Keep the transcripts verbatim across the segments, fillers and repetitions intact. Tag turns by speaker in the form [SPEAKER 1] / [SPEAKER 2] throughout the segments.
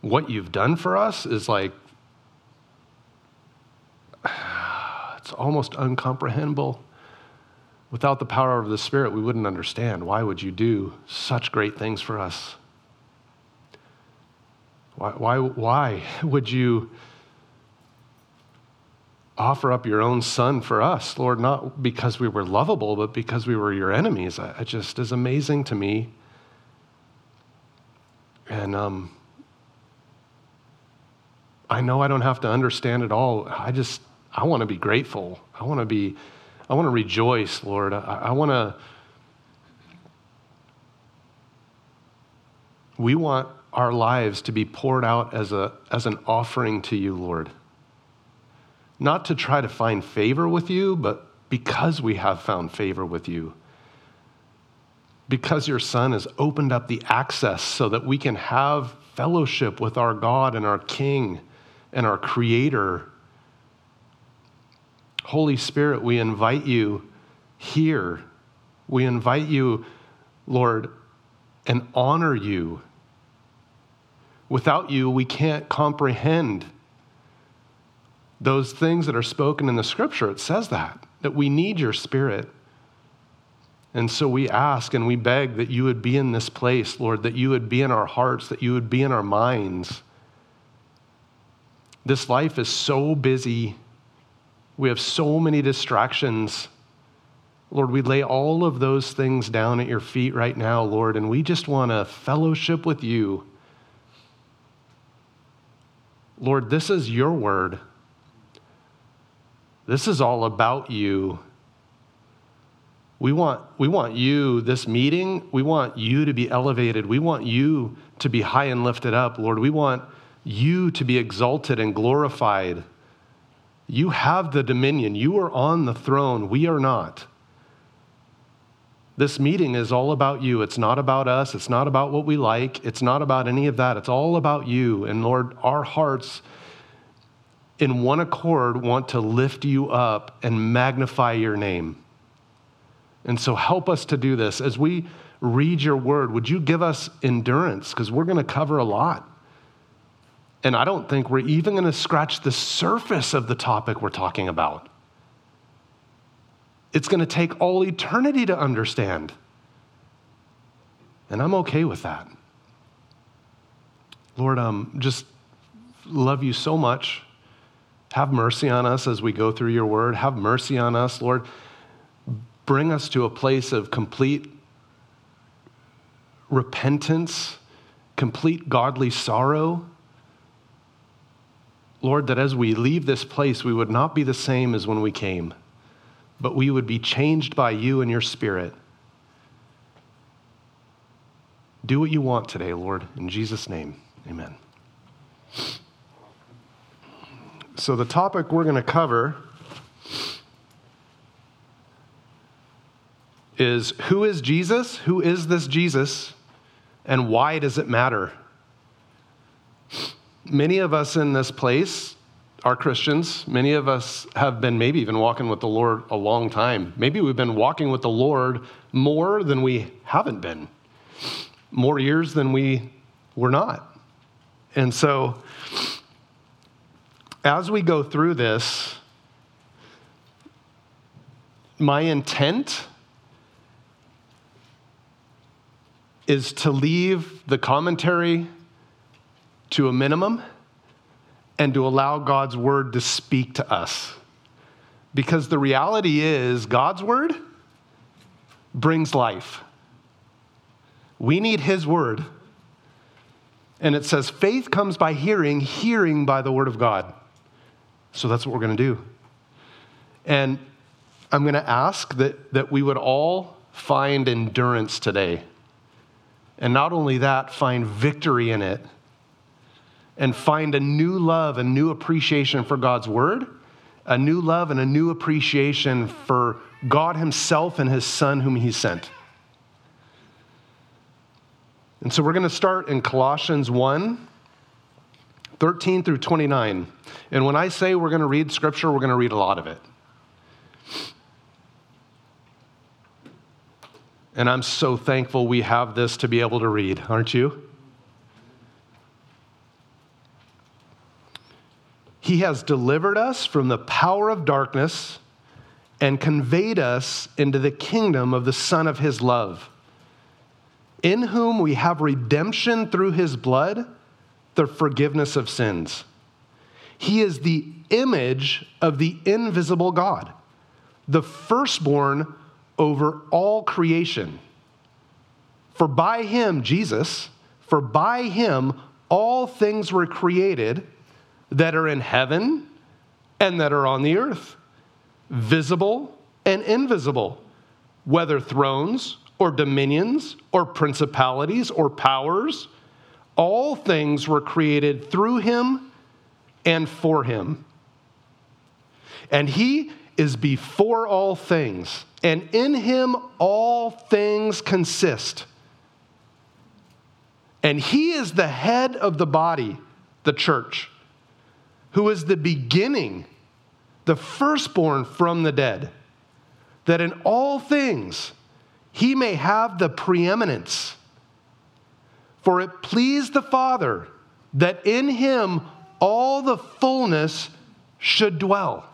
[SPEAKER 1] what you've done for us is like, it's almost incomprehensible. Without the power of the Spirit, we wouldn't understand. Why would you do such great things for us? Why, why, why would you offer up your own son for us, Lord, not because we were lovable, but because we were your enemies? It just is amazing to me. And um, I know I don't have to understand it all. I just, I want to be grateful. I want to be, I want to rejoice, Lord. I, I want to, we want our lives to be poured out as a as an offering to you, Lord. Not to try to find favor with you, but because we have found favor with you. Because your Son has opened up the access so that we can have fellowship with our God and our King and our Creator. Holy Spirit, we invite you here. We invite you, Lord, and honor you. Without you, we can't comprehend those things that are spoken in the Scripture. It says that, that we need your Spirit. And so we ask and we beg that you would be in this place, Lord, that you would be in our hearts, that you would be in our minds. This life is so busy. We have so many distractions. Lord, we lay all of those things down at your feet right now, Lord, and we just want to fellowship with you. Lord, this is your word. This is all about you. We want, we want you, this meeting, we want you to be elevated. We want you to be high and lifted up, Lord. We want you to be exalted and glorified. You have the dominion. You are on the throne. We are not. This meeting is all about you. It's not about us. It's not about what we like. It's not about any of that. It's all about you. And Lord, our hearts in one accord want to lift you up and magnify your name. And so help us to do this. As we read your word, would you give us endurance? Because we're going to cover a lot. And I don't think we're even going to scratch the surface of the topic we're talking about. It's going to take all eternity to understand. And I'm okay with that. Lord, um, just love you so much. Have mercy on us as we go through your word. Have mercy on us, Lord. Bring us to a place of complete repentance, complete godly sorrow. Lord, that as we leave this place, we would not be the same as when we came, but we would be changed by you and your Spirit. Do what you want today, Lord. In Jesus' name, amen. So the topic we're going to cover is, who is Jesus? Who is this Jesus? And why does it matter? Many of us in this place are Christians. Many of us have been maybe even walking with the Lord a long time. Maybe we've been walking with the Lord more than we haven't been. More years than we were not. And so, as we go through this, my intent is to leave the commentary to a minimum and to allow God's word to speak to us. Because the reality is, God's word brings life. We need his word. And it says faith comes by hearing, hearing by the word of God. So that's what we're going to do. And I'm going to ask that, that we would all find endurance today. And not only that, find victory in it. And find a new love, a new appreciation for God's word, a new love and a new appreciation for God himself and his Son whom he sent. And so we're going to start in Colossians one, thirteen through twenty-nine. And when I say we're going to read scripture, we're going to read a lot of it. And I'm so thankful we have this to be able to read, aren't you? He has delivered us from the power of darkness and conveyed us into the kingdom of the Son of his love, in whom we have redemption through his blood, the forgiveness of sins. He is the image of the invisible God, the firstborn over all creation. For by him, Jesus, for by him all things were created that are in heaven and that are on the earth, visible and invisible, whether thrones or dominions or principalities or powers. All things were created through him and for him. And he is before all things, and in him all things consist. And he is the head of the body, the church, who is the beginning, the firstborn from the dead, that in all things he may have the preeminence. For it pleased the Father that in him all the fullness should dwell,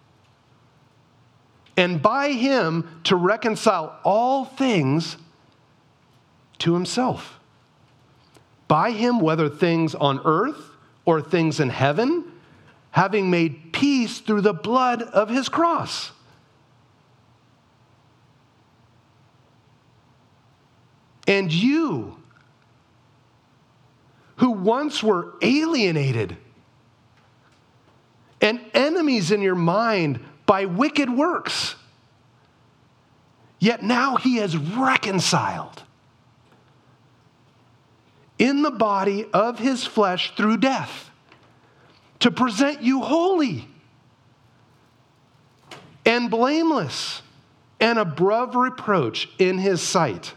[SPEAKER 1] and by him to reconcile all things to himself. By him, whether things on earth or things in heaven, having made peace through the blood of his cross. And you, who once were alienated and enemies in your mind by wicked works, yet now he has reconciled in the body of his flesh through death, to present you holy and blameless and above reproach in his sight.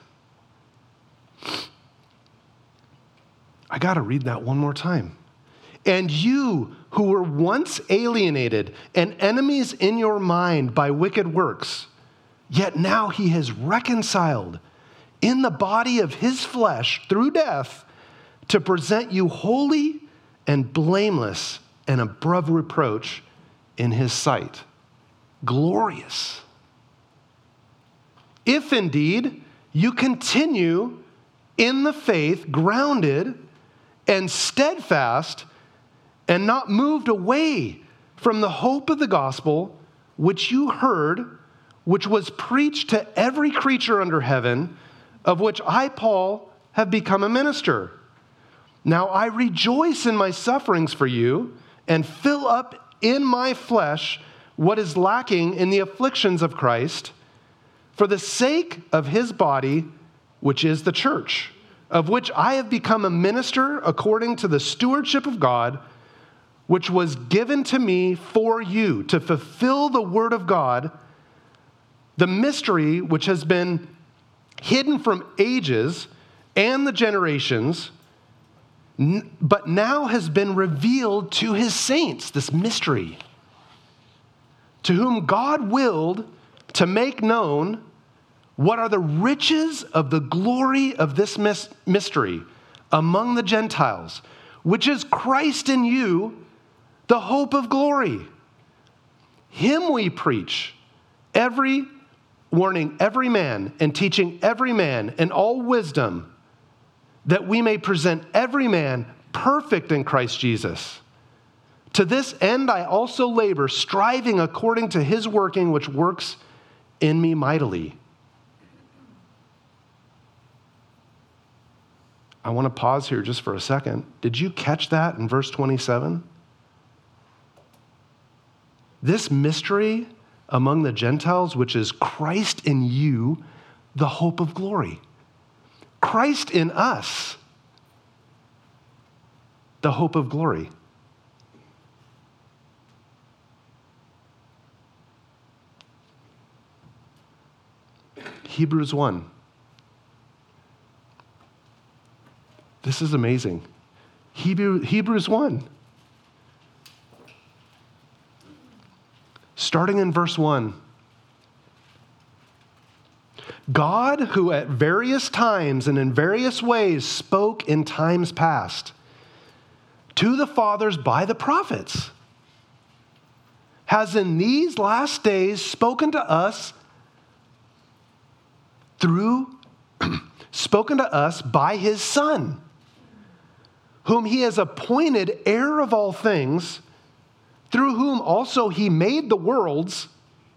[SPEAKER 1] I got to read that one more time. And you who were once alienated and enemies in your mind by wicked works, yet now he has reconciled in the body of his flesh through death to present you holy and blameless and above reproach in his sight. Glorious. If indeed you continue in the faith, grounded and steadfast, and not moved away from the hope of the gospel which you heard, which was preached to every creature under heaven, of which I, Paul, have become a minister. Now I rejoice in my sufferings for you, and fill up in my flesh what is lacking in the afflictions of Christ, for the sake of his body, which is the church, of which I have become a minister according to the stewardship of God, which was given to me for you, to fulfill the word of God, the mystery which has been hidden from ages and the generations, but now has been revealed to his saints, this mystery, to whom God willed to make known what are the riches of the glory of this mystery among the Gentiles, which is Christ in you, the hope of glory. Him we preach, every warning every man and teaching every man in all wisdom, that we may present every man perfect in Christ Jesus. To this end I also labor, striving according to his working, which works in me mightily. I want to pause here just for a second. Did you catch that in verse twenty-seven? This mystery among the Gentiles, which is Christ in you, the hope of glory. Christ in us, the hope of glory. Hebrews one. This is amazing. Hebrew, Hebrews one. Starting in verse one. God, who at various times and in various ways spoke in times past to the fathers by the prophets. has in these last days spoken to us through, spoken to us by his Son, whom he has appointed heir of all things, through whom also he made the worlds,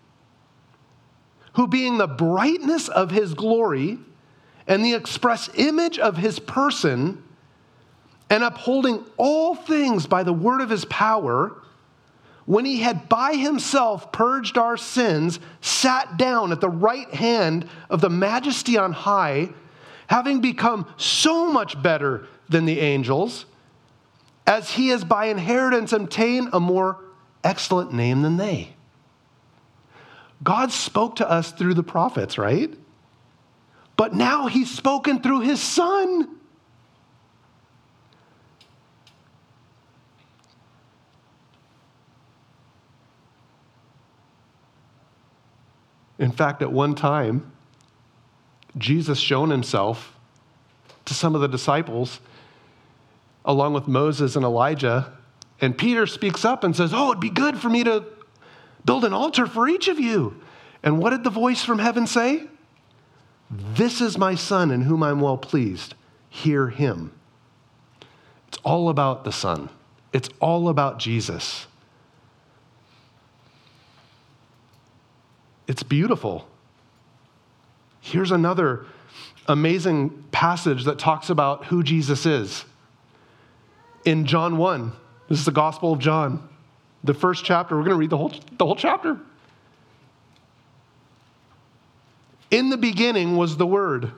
[SPEAKER 1] who being the brightness of his glory and the express image of his person, and upholding all things by the word of his power, when he had by himself purged our sins, sat down at the right hand of the majesty on high, having become so much better than the angels, as he has by inheritance obtained a more excellent name than they. God spoke to us through the prophets, right? But now he's spoken through his Son. In fact, at one time, Jesus shown himself to some of the disciples, along with Moses and Elijah, and Peter speaks up and says, oh, it'd be good for me to build an altar for each of you. And what did the voice from heaven say? This is my Son in whom I'm well pleased. Hear him. It's all about the Son. It's all about Jesus. It's beautiful. Here's another amazing passage that talks about who Jesus is. In John one, this is the Gospel of John, the first chapter. We're going to read the whole, the whole chapter. In the beginning was the Word,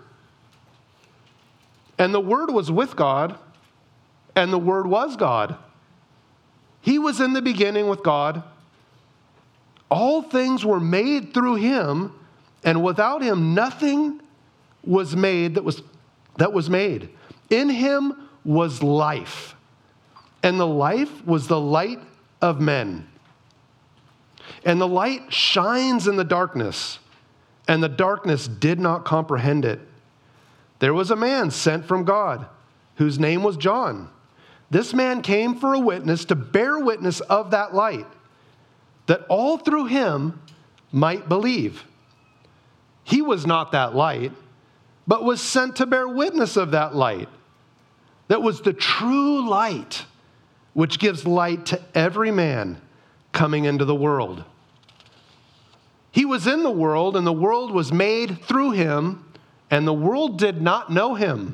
[SPEAKER 1] and the Word was with God, and the Word was God. He was in the beginning with God. All things were made through him, and without him nothing was made that was, that was made. In him was life, and the life was the light of men. And the light shines in the darkness, and the darkness did not comprehend it. There was a man sent from God, whose name was John. This man came for a witness, to bear witness of that light, that all through him might believe. He was not that light, but was sent to bear witness of that light. That was the true light, which gives light to every man coming into the world. He was in the world, and the world was made through him, and the world did not know him.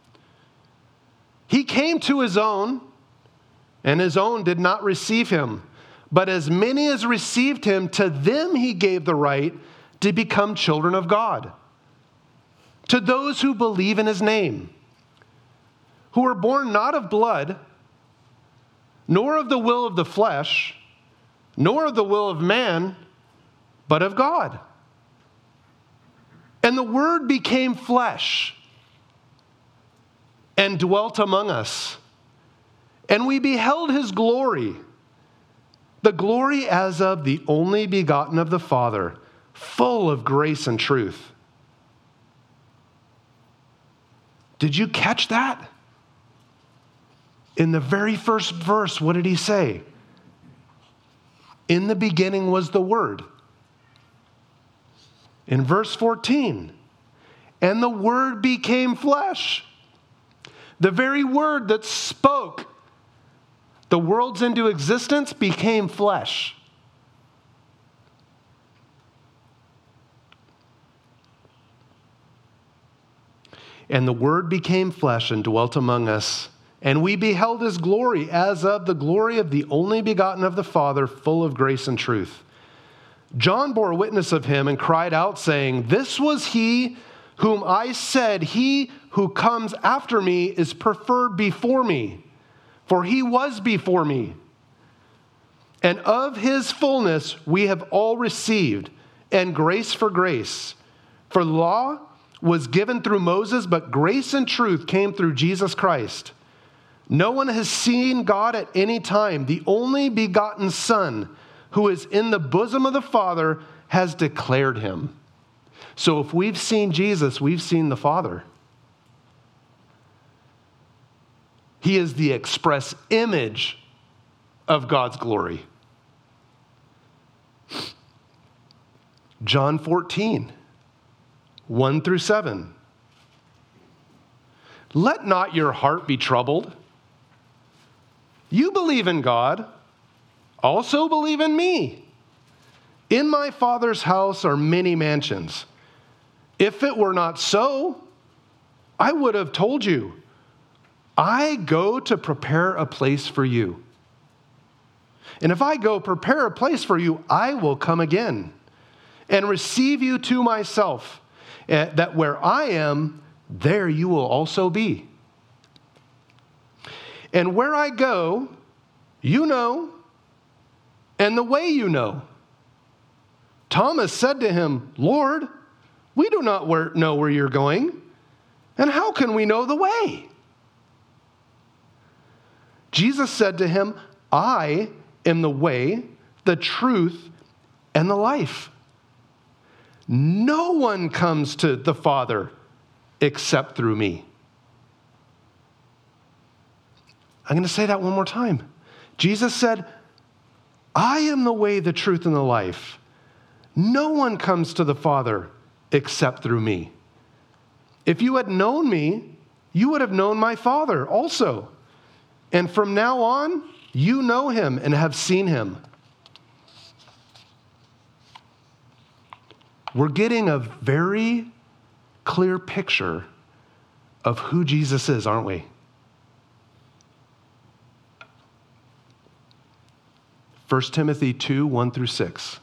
[SPEAKER 1] He came to his own, and his own did not receive him. But as many as received him, to them he gave the right to become children of God, to those who believe in his name, who were born not of blood, nor of the will of the flesh, nor of the will of man, but of God. And the Word became flesh and dwelt among us, and we beheld his glory, the glory as of the only begotten of the Father, full of grace and truth. Did you catch that? In the very first verse, what did he say? In the beginning was the Word. In verse fourteen, and the Word became flesh. The very Word that spoke the worlds into existence became flesh. And the Word became flesh and dwelt among us, and we beheld his glory as of the glory of the only begotten of the Father, full of grace and truth. John bore witness of him and cried out, saying, this was he whom I said, he who comes after me is preferred before me, for he was before me. And of his fullness we have all received, and grace for grace. For law was given through Moses, but grace and truth came through Jesus Christ. No one has seen God at any time. The only begotten Son, who is in the bosom of the Father, has declared him. So if we've seen Jesus, we've seen the Father. He is the express image of God's glory. John fourteen, one through seven. Let not your heart be troubled. You believe in God, also believe in me. In my Father's house are many mansions. If it were not so, I would have told you. I go to prepare a place for you. And if I go prepare a place for you, I will come again and receive you to myself, that where I am, there you will also be. And where I go, you know, and the way you know. Thomas said to him, Lord, we do not know where you're going, and how can we know the way? Jesus said to him, I am the way, the truth, and the life. No one comes to the Father except through me. I'm going to say that one more time. Jesus said, I am the way, the truth, and the life. No one comes to the Father except through me. If you had known me, you would have known my Father also. And from now on, you know him and have seen him. We're getting a very clear picture of who Jesus is, aren't we? First Timothy two, one through six.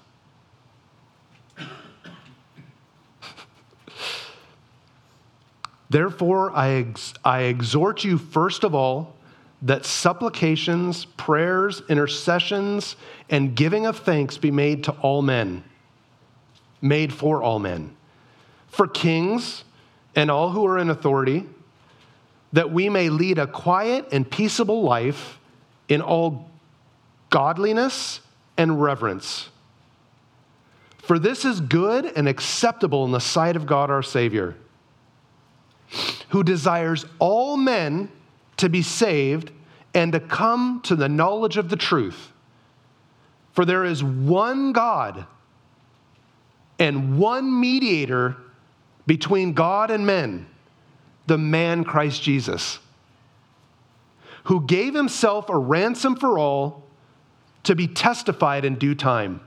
[SPEAKER 1] Therefore, I, ex- I exhort you first of all, that supplications, prayers, intercessions, and giving of thanks be made to all men, made for all men, for kings and all who are in authority, that we may lead a quiet and peaceable life in all godliness and reverence. For this is good and acceptable in the sight of God our Savior, who desires all men to be saved and to come to the knowledge of the truth. For there is one God and one mediator between God and men, the man Christ Jesus, who gave himself a ransom for all to be testified in due time.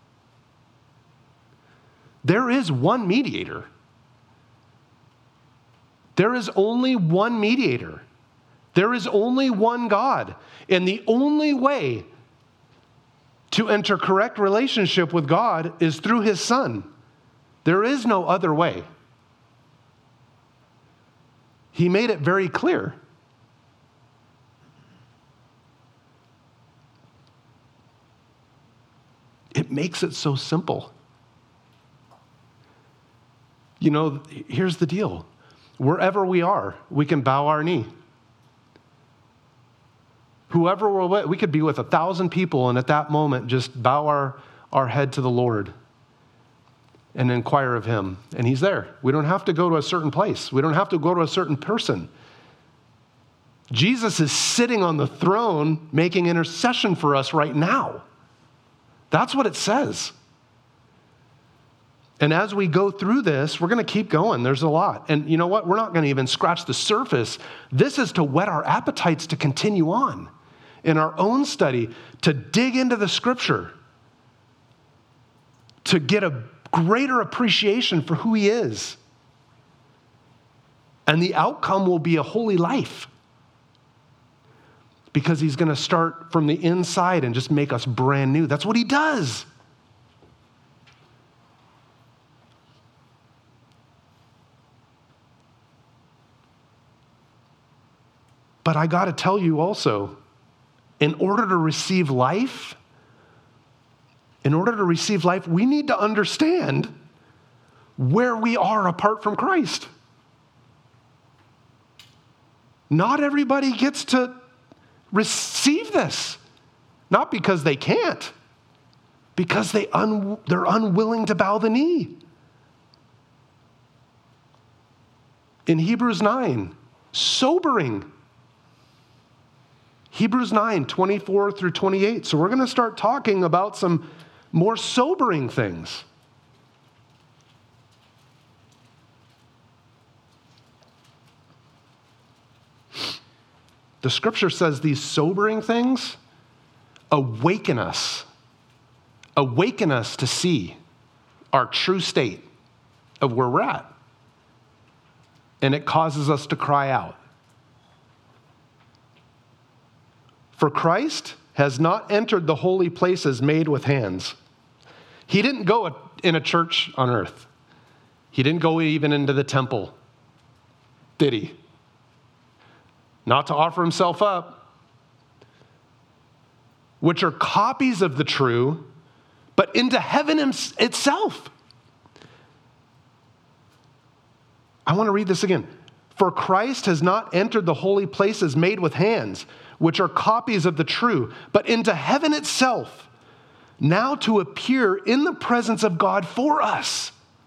[SPEAKER 1] There is one mediator. There is only one mediator. There is only one God. And the only way to enter correct relationship with God is through his Son. There is no other way. He made it very clear. It makes it so simple. You know, here's the deal. Wherever we are, we can bow our knee. Whoever we're with, we could be with a thousand people and at that moment just bow our, our head to the Lord and inquire of him. And he's there. We don't have to go to a certain place. We don't have to go to a certain person. Jesus is sitting on the throne making intercession for us right now. That's what it says. And as we go through this, we're going to keep going. There's a lot. And you know what? We're not going to even scratch the surface. This is to whet our appetites to continue on in our own study, to dig into the scripture, to get a greater appreciation for who he is. And the outcome will be a holy life, because he's going to start from the inside and just make us brand new. That's what he does. But I got to tell you also, in order to receive life, in order to receive life, we need to understand where we are apart from Christ. Not everybody gets to receive this. Not because they can't, because they un- they're unwilling to bow the knee. In Hebrews nine, sobering. Hebrews nine, twenty-four through twenty-eight. So we're going to start talking about some more sobering things. the scripture says these sobering things awaken us, awaken us to see our true state of where we're at. And it causes us to cry out. For Christ has not entered the holy places made with hands. He didn't go in a church on earth. He didn't go even into the temple, did he? Not to offer himself up, which are copies of the true, but into heaven itself. I want to read this again. For Christ has not entered the holy places made with hands, which are copies of the true, but into heaven itself, now to appear in the presence of God for us.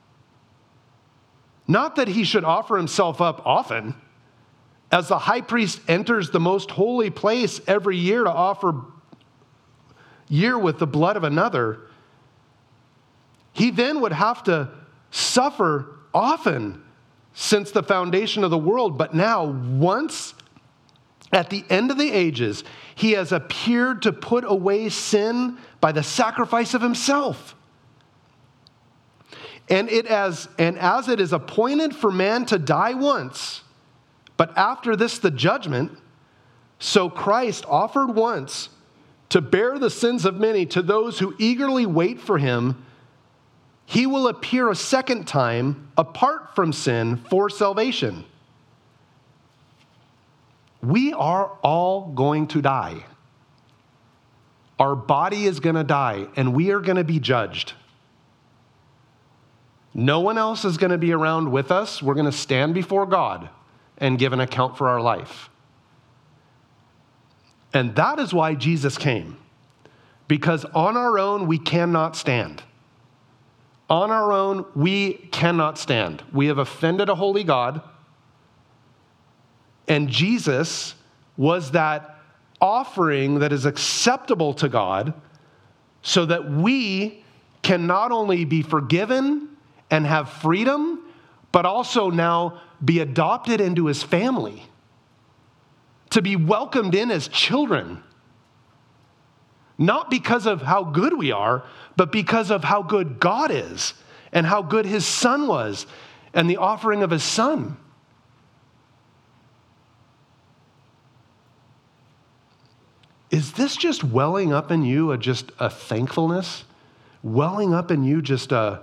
[SPEAKER 1] Not that he should offer himself up often, as the high priest enters the most holy place every year to offer year with the blood of another. He then would have to suffer often since the foundation of the world, but now once at the end of the ages, he has appeared to put away sin by the sacrifice of himself. And it as and as it is appointed for man to die once, but after this the judgment, so Christ offered once to bear the sins of many to those who eagerly wait for him. He will appear a second time apart from sin for salvation. We are all going to die. Our body is going to die, and we are going to be judged. No one else is going to be around with us. We're going to stand before God and give an account for our life. And that is why Jesus came. Because on our own, we cannot stand. On our own, we cannot stand. We have offended a holy God. And Jesus was that offering that is acceptable to God so that we can not only be forgiven and have freedom, but also now be adopted into his family, to be welcomed in as children. Not because of how good we are, but because of how good God is and how good his son was and the offering of his son. Is this just welling up in you a, just a thankfulness? Welling up in you just a,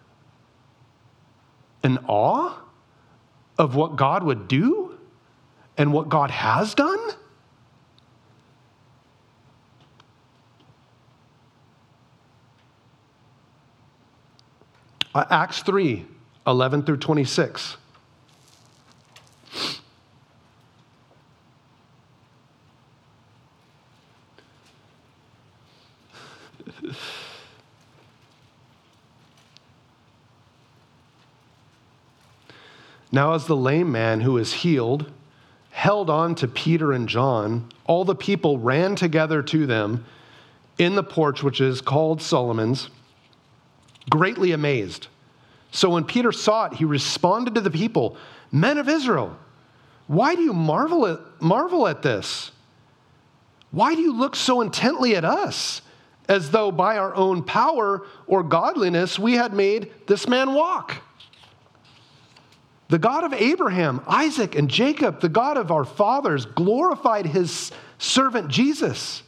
[SPEAKER 1] an awe of what God would do and what God has done? Uh, Acts three, eleven through twenty-six. Now as the lame man who is healed held on to Peter and John, all the people ran together to them in the porch, which is called Solomon's, greatly amazed. So when Peter saw it, he responded to the people, "Men of Israel, why do you marvel at, marvel at this? Why do you look so intently at us, as though by our own power or godliness we had made this man walk? The God of Abraham, Isaac, and Jacob, the God of our fathers, glorified his servant Jesus,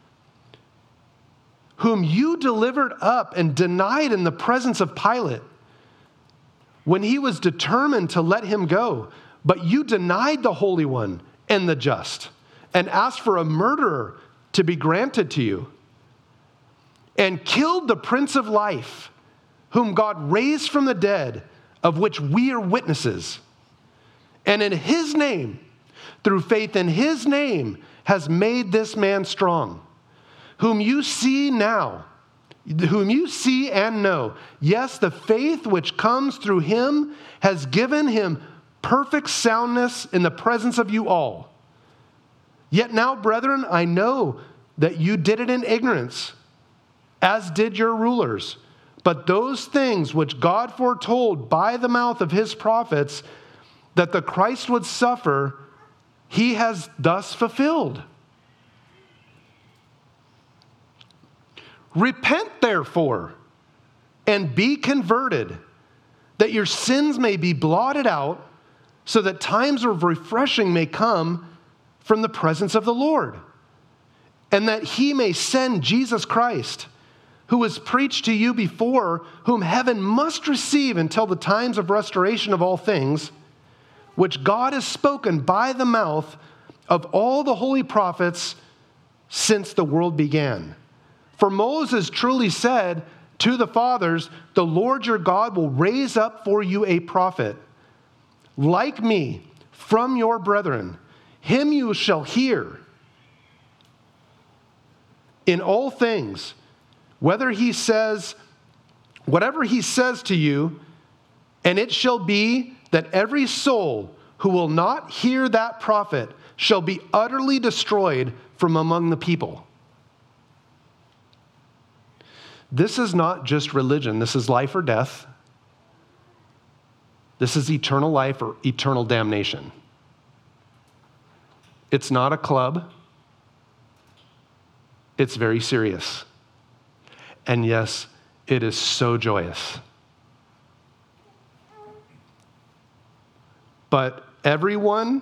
[SPEAKER 1] whom you delivered up and denied in the presence of Pilate, when he was determined to let him go. But you denied the Holy One and the just, and asked for a murderer to be granted to you, and killed the Prince of Life, whom God raised from the dead, of which we are witnesses. And in his name, through faith in his name, has made this man strong, whom you see now, whom you see and know. Yes, the faith which comes through him has given him perfect soundness in the presence of you all. Yet now, brethren, I know that you did it in ignorance, as did your rulers. But those things which God foretold by the mouth of his prophets, that the Christ would suffer, he has thus fulfilled. Repent, therefore, and be converted, that your sins may be blotted out, so that times of refreshing may come from the presence of the Lord, and that he may send Jesus Christ, who was preached to you before, whom heaven must receive until the times of restoration of all things, which God has spoken by the mouth of all the holy prophets since the world began. For Moses truly said to the fathers, the Lord your God will raise up for you a prophet, like me, from your brethren. Him you shall hear in all things, whether he says, whatever he says to you, and it shall be that every soul who will not hear that prophet shall be utterly destroyed from among the people. This is not just religion. This is life or death. This is eternal life or eternal damnation. It's not a club. It's very serious. And yes, it is so joyous. But everyone,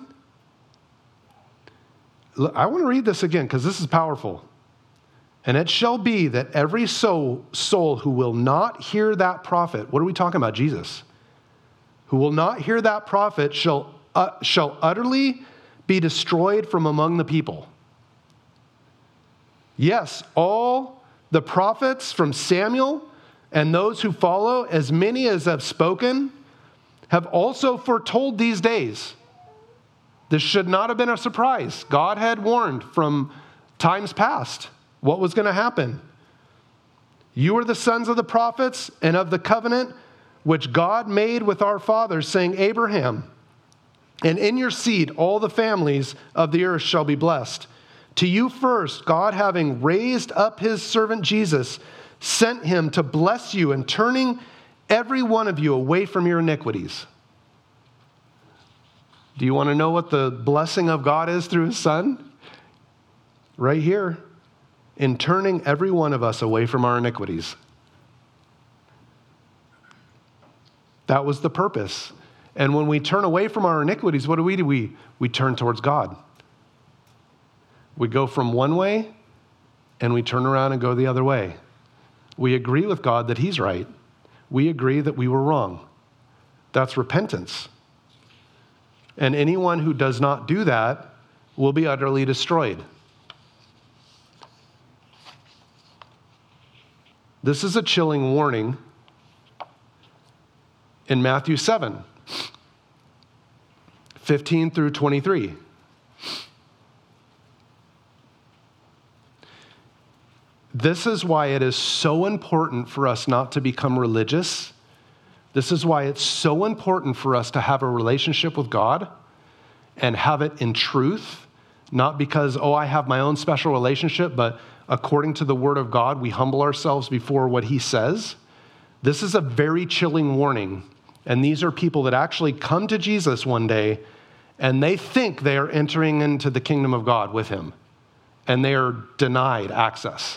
[SPEAKER 1] I want to read this again because this is powerful. And it shall be that every soul, soul who will not hear that prophet, what are we talking about? Jesus. Who will not hear that prophet shall, uh, shall utterly be destroyed from among the people. Yes, all the prophets from Samuel and those who follow, as many as have spoken, have also foretold these days. This should not have been a surprise. God had warned from times past what was going to happen. You are the sons of the prophets and of the covenant which God made with our fathers, saying, Abraham, and in your seed all the families of the earth shall be blessed. To you first, God, having raised up his servant Jesus, sent him to bless you and turning every one of you away from your iniquities. Do you want to know what the blessing of God is through his Son? Right here. In turning every one of us away from our iniquities. That was the purpose. And when we turn away from our iniquities, what do we do? We, we turn towards God. We go from one way and we turn around and go the other way. We agree with God that he's right. We agree that we were wrong. That's repentance. And anyone who does not do that will be utterly destroyed. This is a chilling warning in Matthew seven, fifteen through twenty-three. This is why it is so important for us not to become religious. This is why it's so important for us to have a relationship with God and have it in truth, not because, oh, I have my own special relationship, but according to the word of God, we humble ourselves before what he says. This is a very chilling warning. And these are people that actually come to Jesus one day and they think they are entering into the kingdom of God with him. And they are denied access.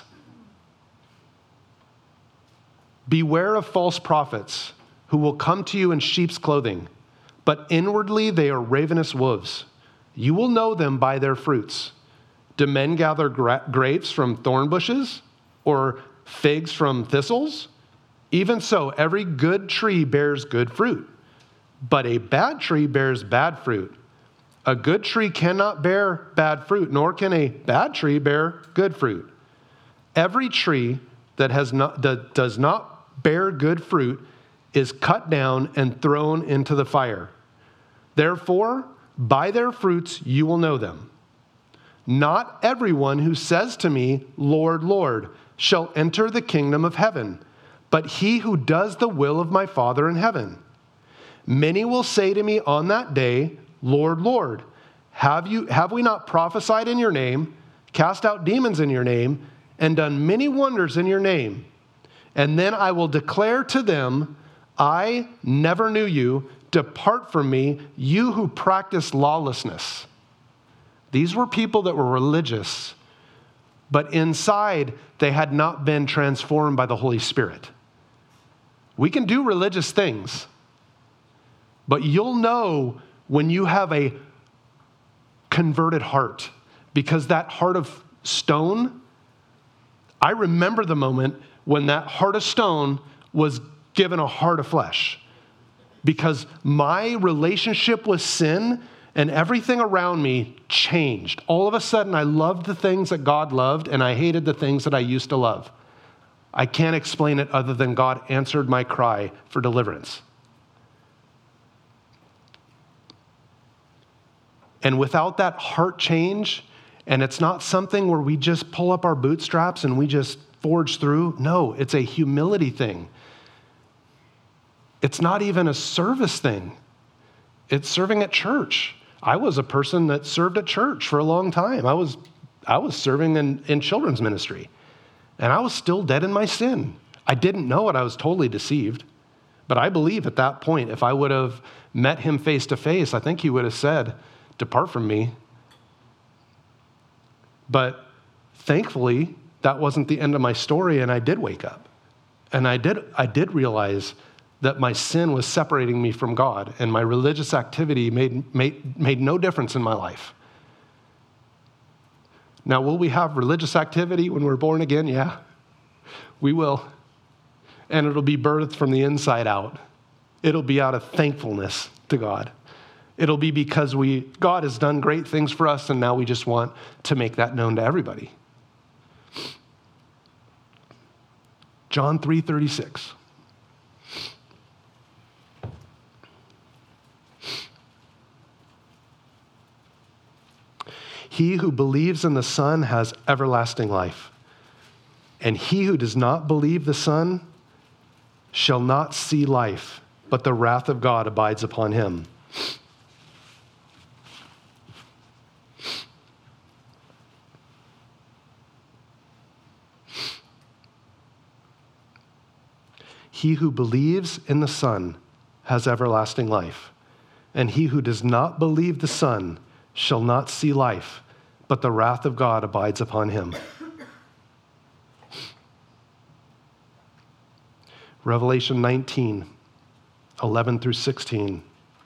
[SPEAKER 1] Beware of false prophets who will come to you in sheep's clothing, but inwardly they are ravenous wolves. You will know them by their fruits. Do men gather gra- grapes from thorn bushes or figs from thistles? Even so, every good tree bears good fruit, but a bad tree bears bad fruit. A good tree cannot bear bad fruit, nor can a bad tree bear good fruit. Every tree that has not that does not bear good fruit is cut down and thrown into the fire. Therefore, by their fruits you will know them. Not everyone who says to me, Lord, Lord, shall enter the kingdom of heaven, but he who does the will of my Father in heaven. Many will say to me on that day, Lord, Lord, have you have we not prophesied in your name, cast out demons in your name, and done many wonders in your name? And then I will declare to them, I never knew you. Depart from me, you who practice lawlessness. These were people that were religious, but inside they had not been transformed by the Holy Spirit. We can do religious things, but you'll know when you have a converted heart, because that heart of stone, I remember the moment when that heart of stone was given a heart of flesh, because my relationship with sin and everything around me changed. All of a sudden, I loved the things that God loved, and I hated the things that I used to love. I can't explain it other than God answered my cry for deliverance. And without that heart change, and it's not something where we just pull up our bootstraps and we just forge through. No, it's a humility thing. It's not even a service thing. It's serving at church. I was a person that served at church for a long time. I was, I was serving in, in children's ministry, and I was still dead in my sin. I didn't know it. I was totally deceived. But I believe at that point, if I would have met him face to face, I think he would have said, "Depart from me." But thankfully, that wasn't the end of my story, and I did wake up. And I did, I did realize that my sin was separating me from God, and my religious activity made, made, made no difference in my life. Now, will we have religious activity when we're born again? Yeah, we will. And it'll be birthed from the inside out. It'll be out of thankfulness to God. It'll be because we God has done great things for us, and now we just want to make that known to everybody. John three thirty-six. He who believes in the Son has everlasting life, and he who does not believe the Son shall not see life, but the wrath of God abides upon him. He who believes in the Son has everlasting life, and he who does not believe the Son shall not see life, but the wrath of God abides upon him. Revelation nineteen, eleven through sixteen.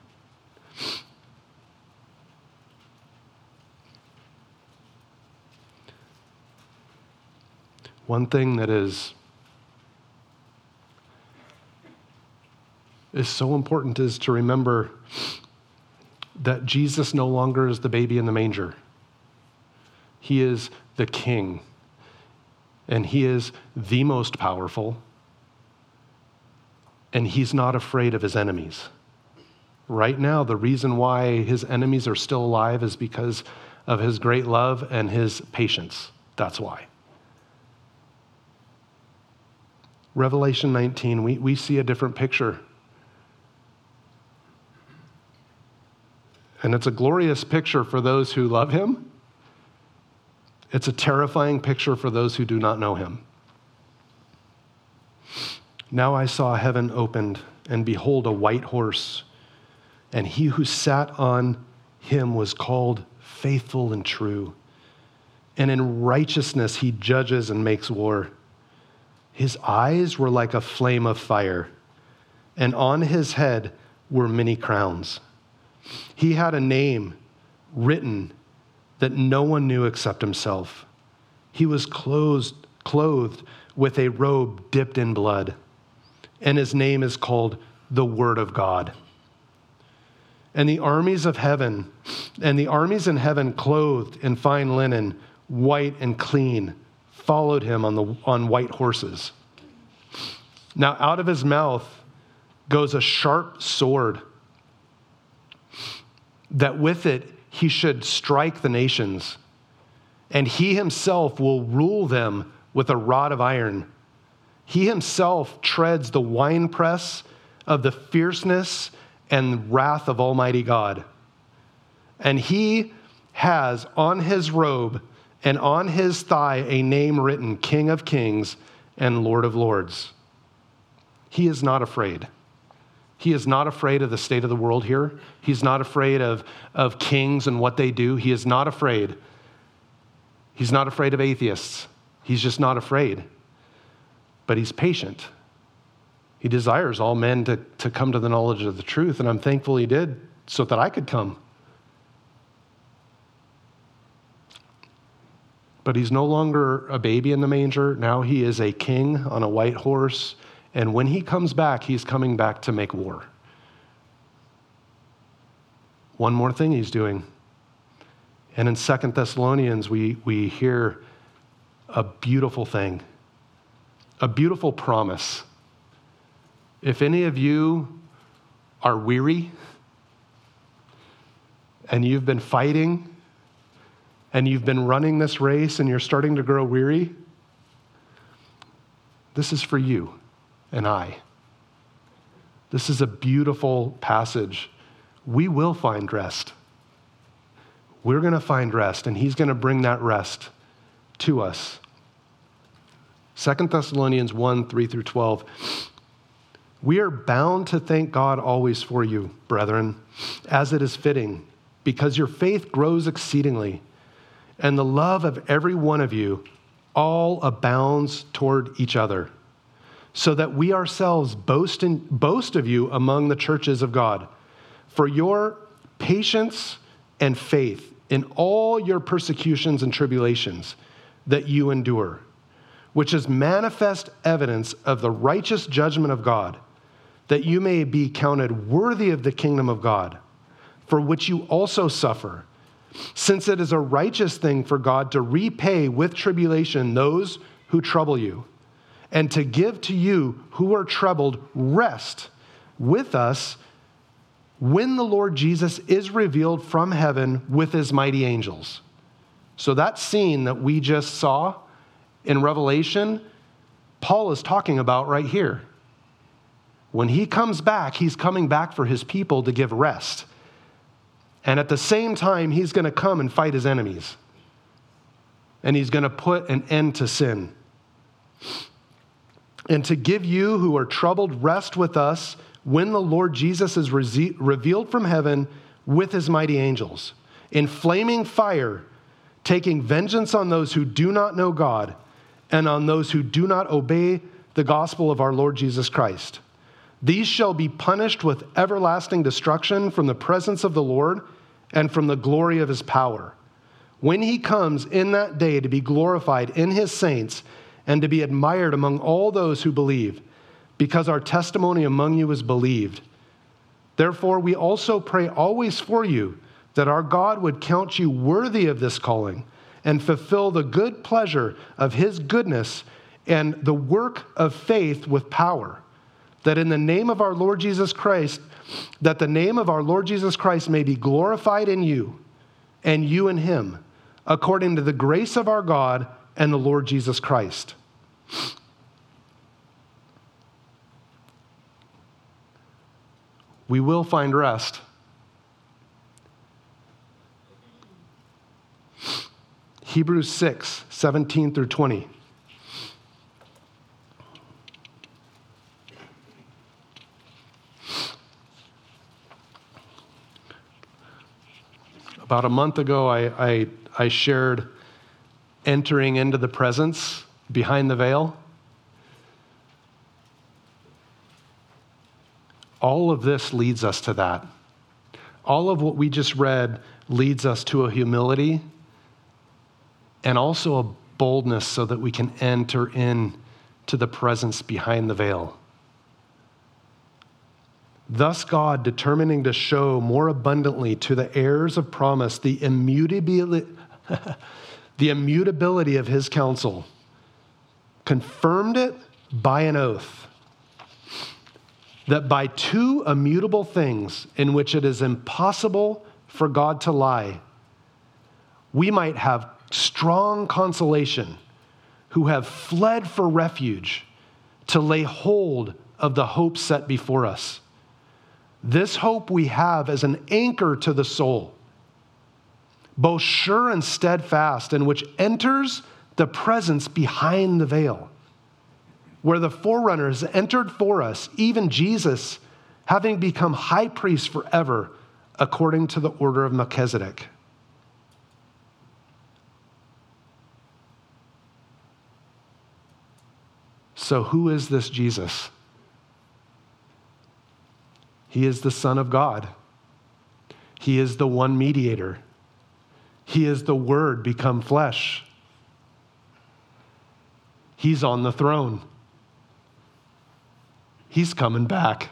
[SPEAKER 1] One thing that is is so important is to remember that Jesus no longer is the baby in the manger. He is the King, and he is the most powerful, and he's not afraid of his enemies. Right now, the reason why his enemies are still alive is because of his great love and his patience. That's why. Revelation nineteen, we, we see a different picture. And it's a glorious picture for those who love him. It's a terrifying picture for those who do not know him. Now I saw heaven opened, and behold, a white horse, and he who sat on him was called Faithful and True, and in righteousness he judges and makes war. His eyes were like a flame of fire, and on his head were many crowns. He had a name written that no one knew except himself. He was clothed, clothed with a robe dipped in blood, and his name is called the Word of God. And the armies of heaven, and the armies in heaven clothed in fine linen, white and clean, followed him on the on white horses. Now out of his mouth goes a sharp sword, that with it he should strike the nations, and he himself will rule them with a rod of iron. He himself treads the winepress of the fierceness and wrath of Almighty God. And he has on his robe and on his thigh a name written, King of Kings and Lord of Lords. He is not afraid. He is not afraid of the state of the world here. He's not afraid of, of kings and what they do. He is not afraid. He's not afraid of atheists. He's just not afraid. But he's patient. He desires all men to, to come to the knowledge of the truth, and I'm thankful he did so that I could come. But he's no longer a baby in the manger. Now he is a king on a white horse. And when he comes back, he's coming back to make war. One more thing he's doing. And in Second Thessalonians, we, we hear a beautiful thing, a beautiful promise. If any of you are weary and you've been fighting and you've been running this race and you're starting to grow weary, this is for you and I. This is a beautiful passage. We will find rest. We're going to find rest, and he's going to bring that rest to us. Second Thessalonians one, three through twelve. We are bound to thank God always for you, brethren, as it is fitting, because your faith grows exceedingly, and the love of every one of you all abounds toward each other, so that we ourselves boast, in, boast of you among the churches of God, for your patience and faith in all your persecutions and tribulations that you endure, which is manifest evidence of the righteous judgment of God, that you may be counted worthy of the kingdom of God, for which you also suffer, since it is a righteous thing for God to repay with tribulation those who trouble you, and to give to you who are troubled rest with us when the Lord Jesus is revealed from heaven with his mighty angels. So that scene that we just saw in Revelation, Paul is talking about right here. When he comes back, he's coming back for his people to give rest. And at the same time, he's going to come and fight his enemies. And he's going to put an end to sin. And to give you who are troubled rest with us when the Lord Jesus is re- revealed from heaven with his mighty angels, in flaming fire, taking vengeance on those who do not know God and on those who do not obey the gospel of our Lord Jesus Christ. These shall be punished with everlasting destruction from the presence of the Lord and from the glory of his power, when he comes in that day to be glorified in his saints and to be admired among all those who believe, because our testimony among you is believed. Therefore, we also pray always for you, that our God would count you worthy of this calling and fulfill the good pleasure of his goodness and the work of faith with power, that in the name of our Lord Jesus Christ, that the name of our Lord Jesus Christ may be glorified in you and you in him, according to the grace of our God and the Lord Jesus Christ. We will find rest. Hebrews six, seventeen through twenty. About a month ago, I, I, I shared entering into the presence behind the veil. All of this leads us to that. All of what we just read leads us to a humility and also a boldness so that we can enter in to the presence behind the veil. Thus God, determining to show more abundantly to the heirs of promise the immutability, the immutability of his counsel, confirmed it by an oath, that by two immutable things in which it is impossible for God to lie, we might have strong consolation, who have fled for refuge, to lay hold of the hope set before us. This hope we have as an anchor to the soul, both sure and steadfast, and which enters the presence behind the veil, where the forerunner has entered for us, even Jesus, having become high priest forever according to the order of Melchizedek. So who is this Jesus? He is the Son of God. He is the one mediator. He is the Word become flesh. He's on the throne. He's coming back.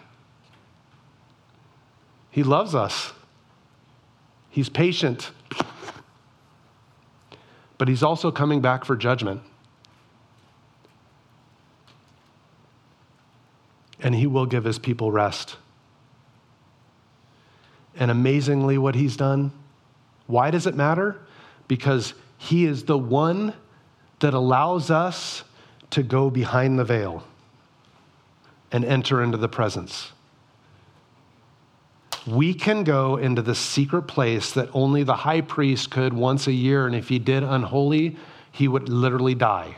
[SPEAKER 1] He loves us. He's patient. But he's also coming back for judgment. And he will give his people rest. And amazingly, what he's done, why does it matter? Because he is the one that allows us to go behind the veil and enter into the presence. We can go into the secret place that only the high priest could once a year, and if he did unholy, he would literally die.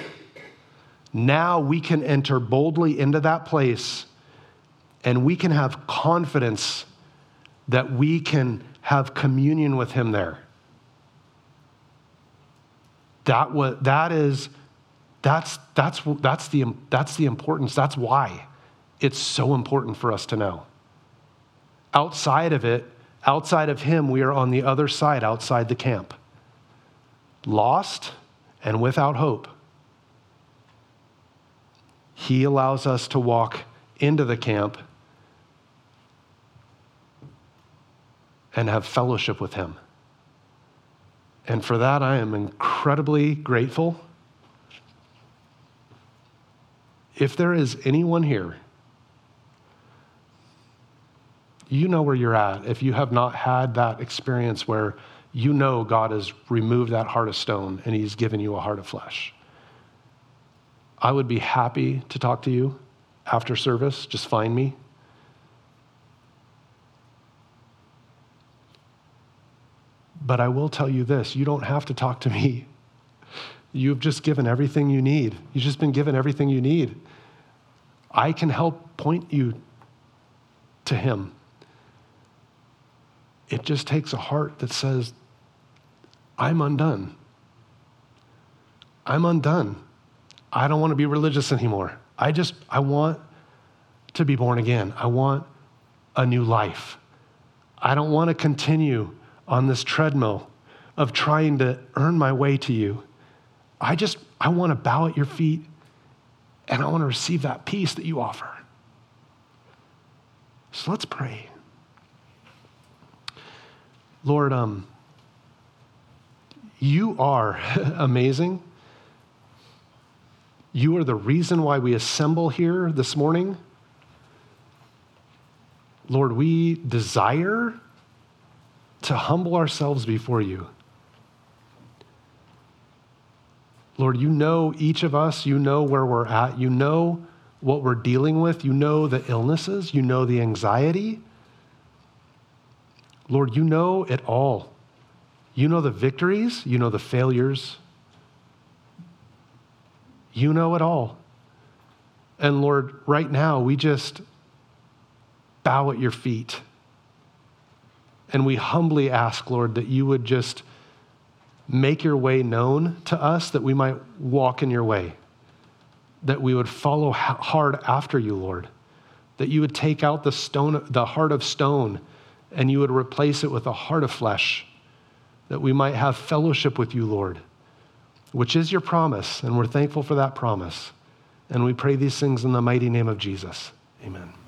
[SPEAKER 1] Now we can enter boldly into that place, and we can have confidence that we can have communion with him there. That what that is, that's that's that's the that's the importance. That's why it's so important for us to know. Outside of it, outside of him, we are on the other side, outside the camp, lost and without hope. He allows us to walk into the camp and have fellowship with him. And for that, I am incredibly grateful. If there is anyone here, you know where you're at. If you have not had that experience where you know God has removed that heart of stone and he's given you a heart of flesh, I would be happy to talk to you after service. Just find me. But I will tell you this, you don't have to talk to me. You've just given everything you need. You've just been given everything you need. I can help point you to him. It just takes a heart that says, I'm undone. I'm undone. I don't want to be religious anymore. I just, I want to be born again. I want a new life. I don't want to continue on this treadmill of trying to earn my way to you. I just, I want to bow at your feet and I want to receive that peace that you offer. So let's pray. Lord, um, you are amazing. You are the reason why we assemble here this morning. Lord, we desire to humble ourselves before you. Lord, you know each of us. You know where we're at. You know what we're dealing with. You know the illnesses. You know the anxiety. Lord, you know it all. You know the victories. You know the failures. You know it all. And Lord, right now, we just bow at your feet. And we humbly ask, Lord, that you would just make your way known to us, that we might walk in your way, that we would follow hard after you, Lord, that you would take out the stone, the heart of stone, and you would replace it with a heart of flesh, that we might have fellowship with you, Lord, which is your promise, and we're thankful for that promise. And we pray these things in the mighty name of Jesus. Amen.